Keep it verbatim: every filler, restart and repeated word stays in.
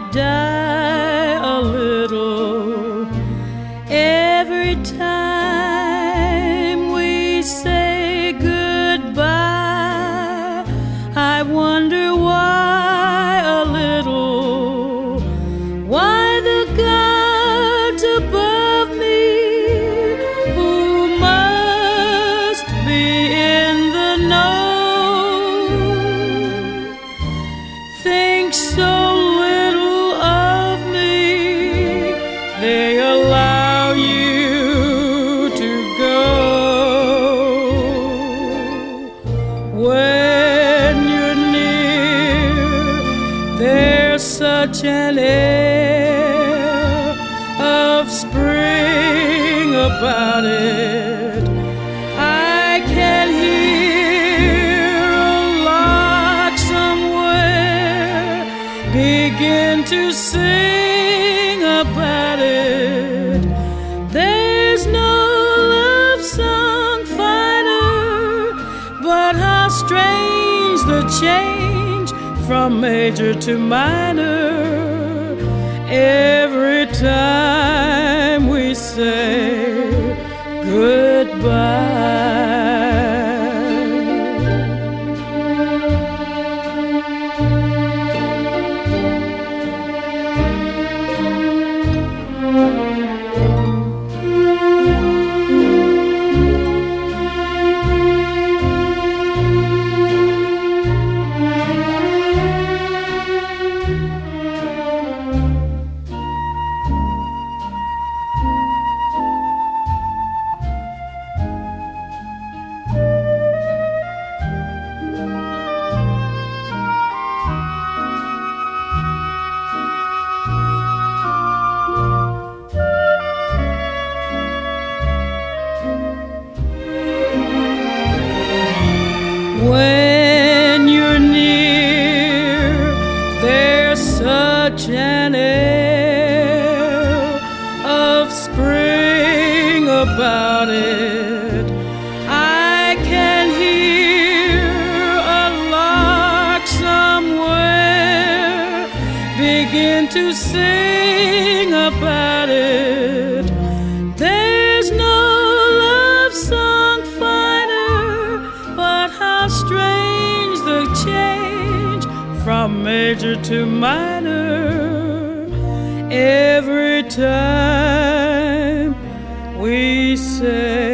die a little every time we say goodbye. I wonder why a little, why the gods above me, who must be in the know, think so little of me. They allow you to go. When you're near, there's such an air of spring about it. I can hear a lark somewhere begin to sing about it. There's no love song finer, but how strange the change from major to minor every time we say goodbye. When you're near, there's such an air of spring about it. I can hear a lark somewhere begin to sing about it. There's no love song finer, but how strange the change from major to minor every time we say